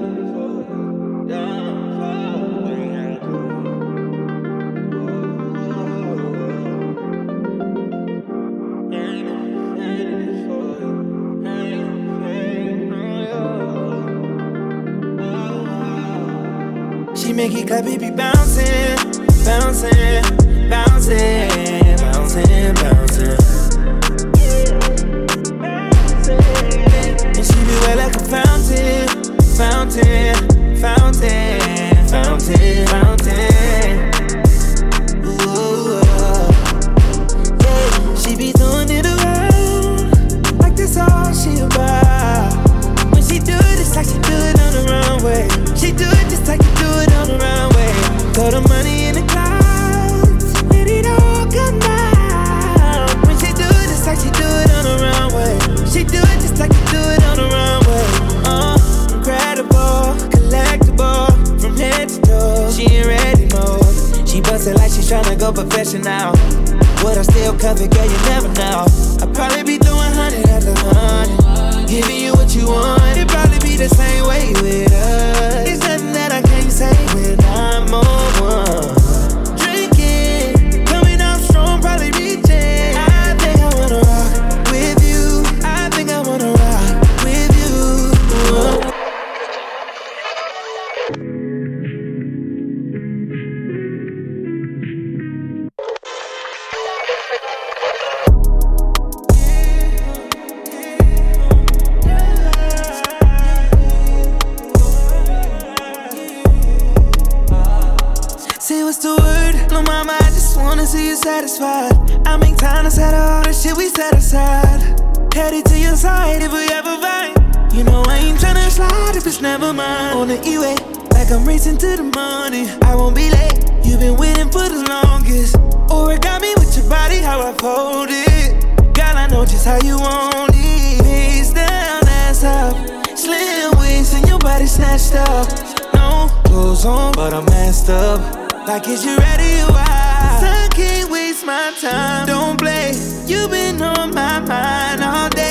She make it clap, it be bouncing, bouncing, bouncing, bouncing, bouncing. And she be wet like a fountain, fountain, fountain, fountain, fountain. Ooh, yeah. She be throwing it around like that's all she about. When she do it, it's like she do it on the runway. She do it just like you do it on the runway. Throw the money in the clouds, let it all come down. When she do it, it's like she do it on the runway. She do it just like you do it on the runway. Incredible, collectible, from head to toe. She ain't ready mode. She bust it like she's tryna go professional. Would I still cover, girl, you never know. I'd probably be doing 100 after 100, giving you what you want. It'd probably be the same way with us. It's nothing that I can't say when I'm on one. Drinking, coming out strong, probably reaching. I think I wanna rock with you. I think I wanna rock with you. Say what's the word? No mama, I just wanna see you satisfied. I make time to settle all the shit we set aside. Headed to your side if we ever vibe. You know I ain't tryna slide if it's never mine. On the E-way, like I'm racing to the morning. I won't be late, you've been waiting for the longest. Origami with your body, how I fold it. Girl, I know just how you want it. Face down, ass up, slim waist and your body snatched up. No clothes on, but I'm messed up. Like, is you ready or why? I can't waste my time. Don't play, you've been on my mind all day.